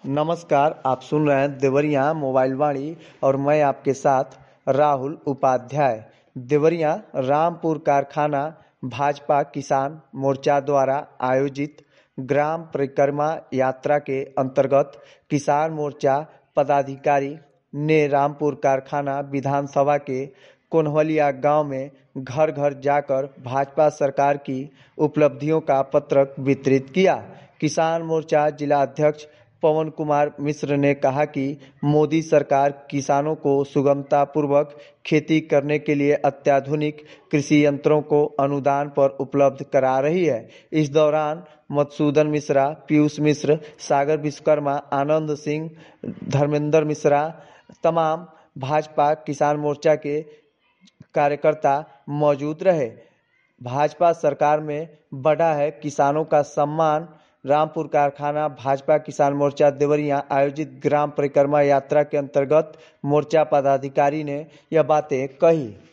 नमस्कार, आप सुन रहे हैं देवरिया मोबाइल वाणी और मैं आपके साथ राहुल उपाध्याय। देवरिया रामपुर कारखाना भाजपा किसान मोर्चा द्वारा आयोजित ग्राम परिक्रमा यात्रा के अंतर्गत किसान मोर्चा पदाधिकारी ने रामपुर कारखाना विधानसभा के कोन्हवलिया गांव में घर घर जाकर भाजपा सरकार की उपलब्धियों का पत्रक वितरित किया। किसान मोर्चा जिला अध्यक्ष पवन कुमार मिश्र ने कहा कि मोदी सरकार किसानों को सुगमता पूर्वक खेती करने के लिए अत्याधुनिक कृषि यंत्रों को अनुदान पर उपलब्ध करा रही है। इस दौरान मधुसूदन मिश्रा, पीयूष मिश्र, सागर विश्वकर्मा, आनंद सिंह, धर्मेंद्र मिश्रा, तमाम भाजपा किसान मोर्चा के कार्यकर्ता मौजूद रहे। भाजपा सरकार में बढ़ा है किसानों का सम्मान। रामपुर कारखाना भाजपा किसान मोर्चा देवरिया आयोजित ग्राम परिक्रमा यात्रा के अंतर्गत मोर्चा पदाधिकारी ने यह बातें कही।